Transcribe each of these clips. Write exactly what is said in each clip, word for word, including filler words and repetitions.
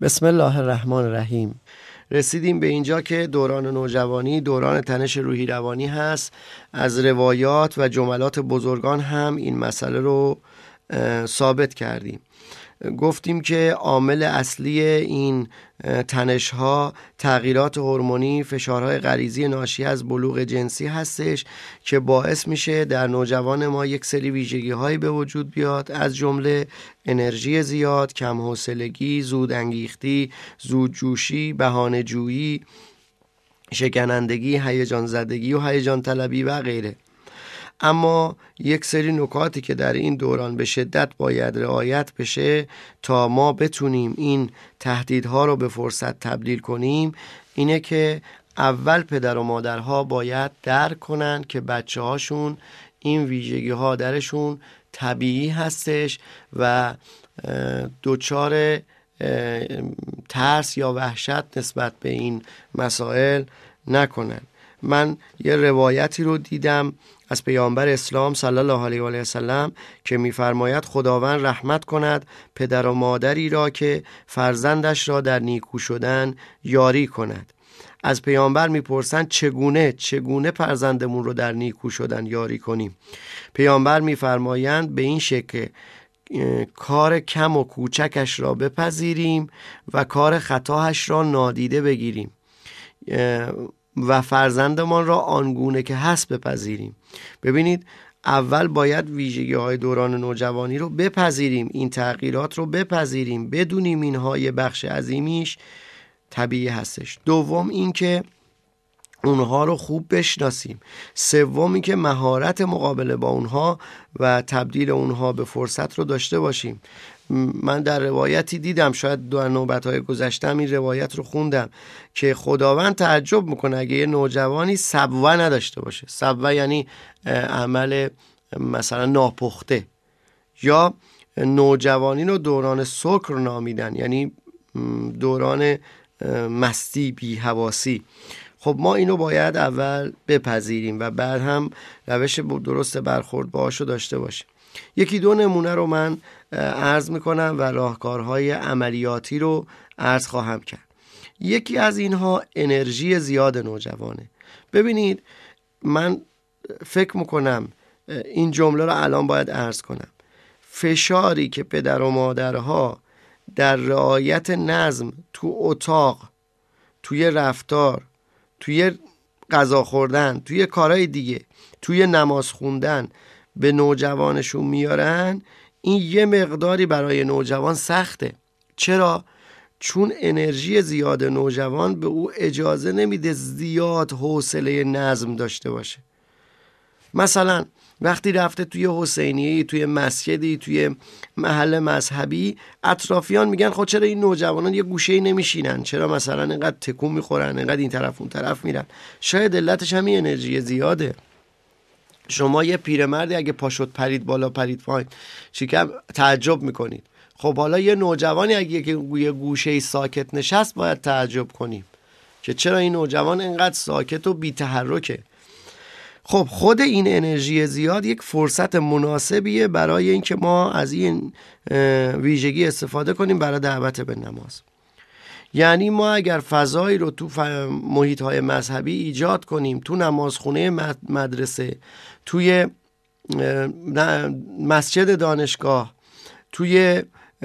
بسم الله الرحمن الرحیم. رسیدیم به اینجا که دوران نوجوانی دوران تنش روحی روانی هست. از روایات و جملات بزرگان هم این مسئله رو ثابت کردیم. گفتیم که عامل اصلی این تنش ها تغییرات هورمونی، فشارهای غریزی ناشی از بلوغ جنسی هستش که باعث میشه در نوجوان ما یک سری ویژگی هایی به وجود بیاد، از جمله انرژی زیاد، کم حوصلگی، زود انگیختی، زود جوشی، بهانه جویی، شکنندگی، هیجان زدگی و هیجان طلبی و غیره. اما یک سری نکاتی که در این دوران به شدت باید رعایت بشه تا ما بتونیم این تهدیدها رو به فرصت تبدیل کنیم اینه که اول پدر و مادرها باید درک کنن که بچه هاشون این ویژگی ها درشون طبیعی هستش و دوچار ترس یا وحشت نسبت به این مسائل نکنن. من یه روایتی رو دیدم از پیامبر اسلام صلی الله علیه و آله و سلم که می‌فرماید خداوند رحمت کند پدر و مادری را که فرزندش را در نیکو شدن یاری کند. از پیامبر میپرسند چگونه چگونه فرزندمون رو در نیکو شدن یاری کنیم؟ پیامبر می‌فرمایند به این شکل کار کم و کوچکش را بپذیریم و کار خطاش را نادیده بگیریم و فرزندمان را آنگونه که هست بپذیریم. ببینید، اول باید ویژگی های دوران نوجوانی رو بپذیریم، این تغییرات رو بپذیریم، بدونیم اینها یه بخش عظیمیش طبیعی هستش. دوم این که اونها رو خوب بشناسیم. سوم این که مهارت مقابله با اونها و تبدیل اونها به فرصت رو داشته باشیم. من در روایتی دیدم، شاید در نوبت‌های گذشتم این روایت رو خوندم که خداوند تعجب میکنه اگه یه نوجوانی سبوه نداشته باشه. سبوه یعنی عمل مثلا ناپخته، یا نوجوانی رو دوران سکر نامیدن، یعنی دوران مستی بی حواسی. خب ما اینو باید اول بپذیریم و بعد هم روش درست برخورد باهاشو داشته باشیم. یکی دو نمونه رو من عرض میکنم و راهکارهای عملیاتی رو عرض خواهم کرد. یکی از اینها انرژی زیاد نوجوانه. ببینید، من فکر میکنم این جمله رو الان باید عرض کنم. فشاری که پدر و مادرها در رعایت نظم تو اتاق، توی رفتار، توی غذا خوردن، توی کارهای دیگه، توی نماز خوندن به نوجوانشون میارن، این یه مقداری برای نوجوان سخته. چرا؟ چون انرژی زیاد نوجوان به او اجازه نمیده زیاد حوصله نظم داشته باشه. مثلا وقتی رفته توی حسینیه‌ای، توی مسجدی، توی محل مذهبی، اطرافیان میگن خب چرا این نوجوانان یه گوشه‌ای نمیشینن؟ چرا مثلا اینقدر تکون میخورن، اینقدر این طرف اون طرف میرن؟ شاید علتش همین انرژی زیاده. شما یه پیرمردی اگه پاشوت پرید بالا پرید پایین شکم تعجب میکنید. خب حالا یه نوجوانی اگه یه گوشه‌ای ساکت نشست باید تعجب کنیم که چرا این نوجوان اینقدر ساکت و بی تحرکه. خب خود این انرژی زیاد یک فرصت مناسبیه برای اینکه ما از این ویژگی استفاده کنیم برای دعوت به نماز. یعنی ما اگر فضایی رو تو محیط‌های مذهبی ایجاد کنیم، تو نمازخونه مدرسه، توی مسجد دانشگاه، توی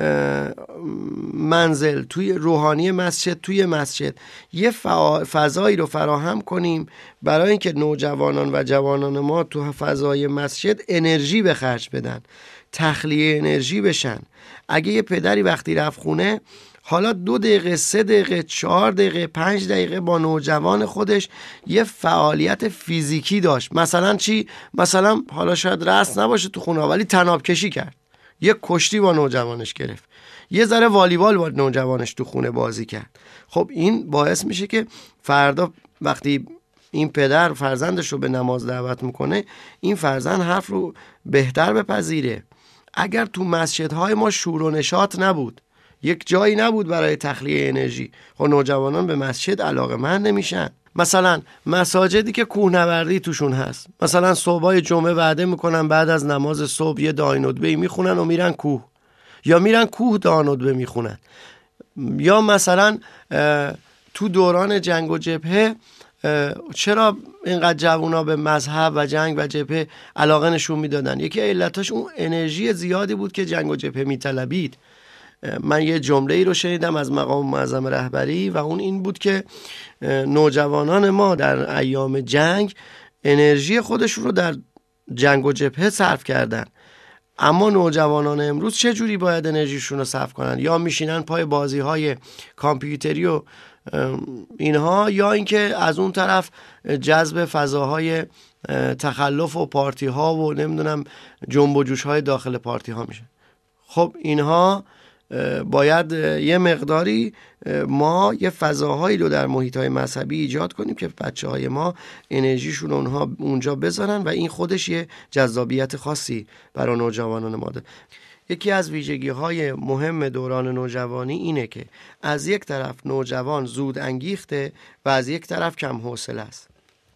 منزل، توی روحانی مسجد، توی مسجد یه فضایی رو فراهم کنیم برای اینکه نوجوانان و جوانان ما تو فضای مسجد انرژی به خرج بدن، تخلیه انرژی بشن. اگه یه پدری وقتی رفت خونه حالا دو دقیقه، سه دقیقه، چهار دقیقه، پنج دقیقه با نوجوان خودش یه فعالیت فیزیکی داشت، مثلا چی؟ مثلا حالا شاید رقص نباشه تو خونه ولی طناب کشی کرد، یه کشتی با نوجوانش گرفت، یه ذره والیبال با نوجوانش تو خونه بازی کرد. خب این باعث میشه که فردا وقتی این پدر فرزندش رو به نماز دعوت میکنه، این فرزند حرف رو بهتر بپذیره. اگر تو مسجدهای ما شور و نشاط نبود، یک جایی نبود برای تخلیه انرژی، خب نوجوانان به مسجد علاقه‌مند نمیشن. مثلا مساجدی که کوهنوردی توشون هست، مثلا صبحای جمعه وعده میکنن بعد از نماز صبح یه دعای ندبه‌ای میخونن و میرن کوه، یا میرن کوه دعا ندبه میخونن. یا مثلا تو دوران جنگ و جبهه چرا اینقدر جوونا به مذهب و جنگ و جبهه علاقه نشون میدادن؟ یکی علتاش اون انرژی زیادی بود که جنگ و جبهه میطلبید. من یه جمله ای رو شنیدم از مقام معظم رهبری و اون این بود که نوجوانان ما در ایام جنگ انرژی خودشون رو در جنگ و جبهه صرف کردن، اما نوجوانان امروز چه جوری باید انرژیشون رو صرف کنن؟ یا میشینن پای بازی های کامپیوتری و اینها، یا اینکه از اون طرف جذب فضاهای تخلف و پارتی ها و نمیدونم جنب و جوش های داخل پارتی ها میشه. خب اینها باید یه مقداری ما یه فضاهایی رو در محیط‌های مذهبی ایجاد کنیم که بچه‌های ما انرژیشون اونها اونجا بذارن و این خودش یه جذابیت خاصی برای نوجوانان ما داره. یکی از ویژگی‌های مهم دوران نوجوانی اینه که از یک طرف نوجوان زود انگیخته و از یک طرف کم حوصله است.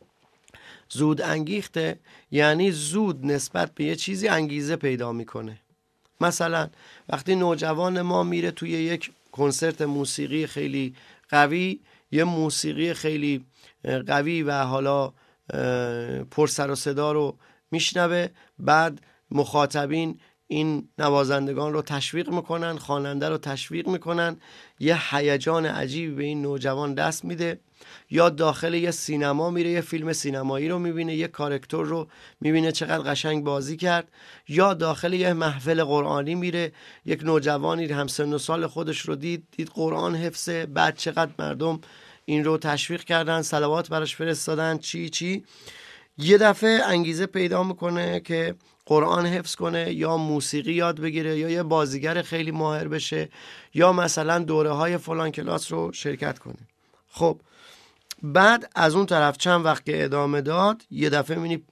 زود انگیخته یعنی زود نسبت به یه چیزی انگیزه پیدا میکنه. مثلا وقتی نوجوان ما میره توی یک کنسرت موسیقی خیلی قوی، یه موسیقی خیلی قوی و حالا پر سر و صدا رو میشنوه، بعد مخاطبین این نوازندگان رو تشویق میکنن، خواننده رو تشویق میکنن، یه هیجان عجیبی به این نوجوان دست میده. یا داخل یه سینما میره، یه فیلم سینمایی رو میبینه، یه کاراکتر رو میبینه چقدر قشنگ بازی کرد. یا داخل یه محفل قرآنی میره، یک نوجوانی هم سن و سال خودش رو دید دید قرآن حفظه، بعد چقدر مردم این رو تشویق کردن، صلوات براش فرستادن، چی چی یه دفعه انگیزه پیدا میکنه که قرآن حفظ کنه، یا موسیقی یاد بگیره، یا یه بازیگر خیلی ماهر بشه، یا مثلا دوره های فلان کلاس رو شرکت کنه. خب بعد از اون طرف چند وقت که ادامه داد، یه دفعه می‌بینی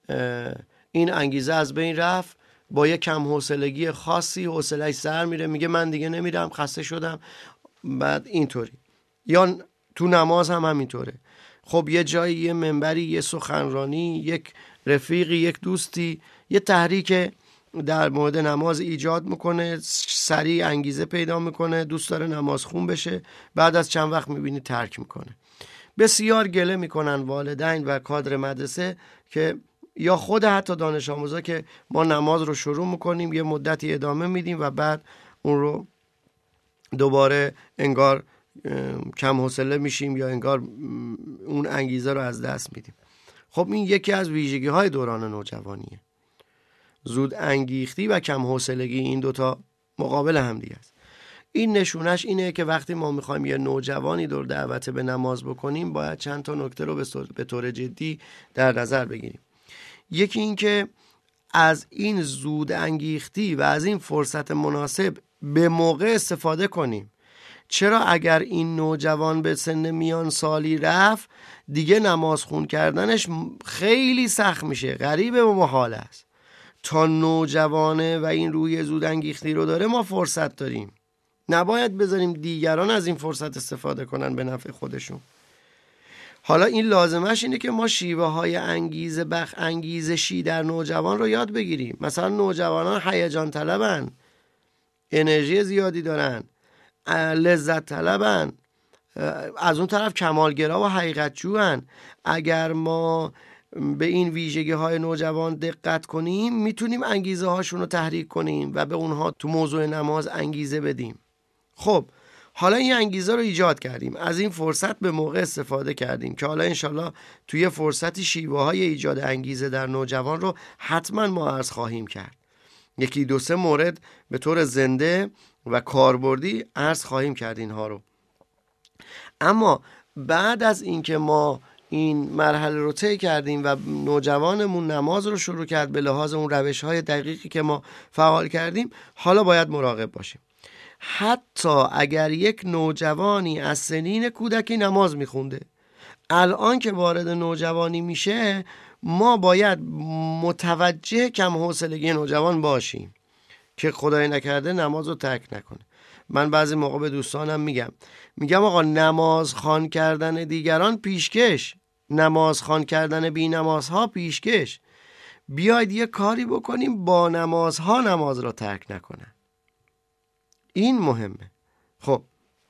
این انگیزه از بین رفت، با یه کم حوصلگی خاصی حوصله‌اش سر میره، میگه من دیگه نمیرم، خسته شدم. بعد اینطوری. یا تو نماز هم همینطوره. خب یه جایی، یه منبری، یه سخنرانی، یک رفیقی، یک دوستی یه تحریک در مورد نماز ایجاد میکنه، سریع انگیزه پیدا میکنه، دوست داره نماز خون بشه، بعد از چند وقت میبینی ترک میکنه. بسیار گله میکنن والدین و کادر مدرسه که یا خود حتی دانش آموزا که ما نماز رو شروع میکنیم، یه مدتی ادامه میدیم و بعد اون رو دوباره انگار کم حوصله میشیم یا انگار اون انگیزه رو از دست میدیم. خب این یکی از ویژگی های دوران نوجوانیه. زود انگیختی و کم حوصلگی، این دوتا مقابل هم دیگه است. این نشونش اینه که وقتی ما میخوایم یه نوجوانی رو دعوت به نماز بکنیم، باید چند تا نکته رو به طور جدی در نظر بگیریم. یکی این که از این زود انگیختی و از این فرصت مناسب به موقع استفاده کنیم. چرا اگر این نوجوان به سن میان سالی رفت، دیگه نماز خون کردنش خیلی سخت میشه، غریبه و محال است. تا نوجوانه و این روی زود انگیختی رو داره، ما فرصت داریم. نباید بذاریم دیگران از این فرصت استفاده کنن به نفع خودشون. حالا این لازمش اینه که ما شیوه های انگیزه بخ انگیزشی در نوجوان رو یاد بگیریم. مثلا نوجوانان هیجان طلبن، انرژی زیادی دارن، لذت طلبن، از اون طرف کمالگرا و حقیقت جوان. اگر ما به این ویژگی های نوجوان دقت کنیم، میتونیم انگیزه هاشون رو تحریک کنیم و به اونها تو موضوع نماز انگیزه بدیم. خب حالا این انگیزه رو ایجاد کردیم، از این فرصت به موقع استفاده کردیم که حالا انشالله توی فرصتی شیوه های ایجاد انگیزه در نوجوان رو حتما ما عرض خواهیم کرد. یکی دو سه مورد به طور زنده و کاربردی عرض خواهیم کرد اینها رو. اما بعد از اینکه ما این مرحله رو طی کردیم و نوجوانمون نماز رو شروع کرد به لحاظ اون روش‌های دقیقی که ما فعال کردیم، حالا باید مراقب باشیم. حتی اگر یک نوجوانی از سنین کودکی نماز میخونده، الان که وارد نوجوانی میشه، ما باید متوجه کم حوصلگی نوجوان باشیم که خدای نکرده نماز رو ترک نکنه. من بعضی موقع به دوستانم میگم میگم آقا نماز خوان کردن دیگران پیشکش، نماز خوان کردن بی نمازها پیشکش. بیاید یه کاری بکنیم با نمازها نماز رو ترک نکنن. این مهمه. خب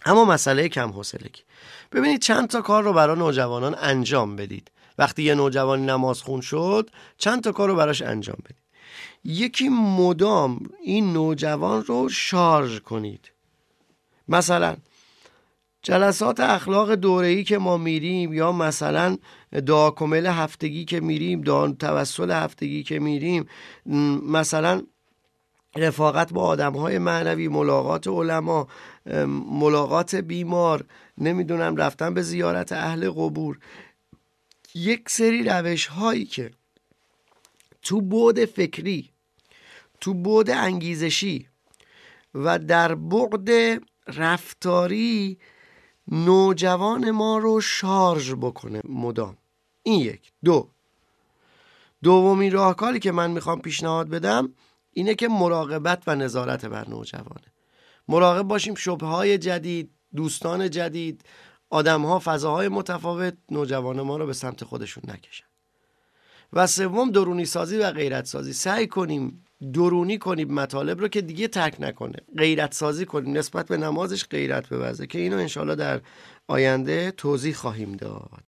اما مسئله کم حوصلگی، ببینید چند تا کار رو برای نوجوانان انجام بدید. وقتی یه نوجوانی نماز خون شد چند تا کار رو براش انجام بدید. یکی مدام این نوجوان رو شارژ کنید. مثلا جلسات اخلاق دوره‌ای که ما میریم، یا مثلا دعا کمل هفتگی که میریم، دعا توسل هفتگی که میریم، مثلا رفاقت با آدم‌های معنوی، ملاقات علما، ملاقات بیمار، نمیدونم رفتن به زیارت اهل قبور، یک سری روش هایی که تو بعد فکری، تو بعد انگیزشی و در بعد رفتاری نوجوان ما رو شارژ بکنه مدام. این یک. دو دومی راهکاری که من میخوام پیشنهاد بدم اینه که مراقبت و نظارت بر نوجوانه. مراقب باشیم شبههای جدید، دوستان جدید، آدمها، فضاهای متفاوت نوجوان ما رو به سمت خودشون نکشن. و سوم درونی سازی و غیرت سازی. سعی کنیم درونی کنیم مطالب رو که دیگه ترک نکنه، غیرت سازی کنیم، نسبت به نمازش غیرت بورزه، که اینو انشالله در آینده توضیح خواهیم داد.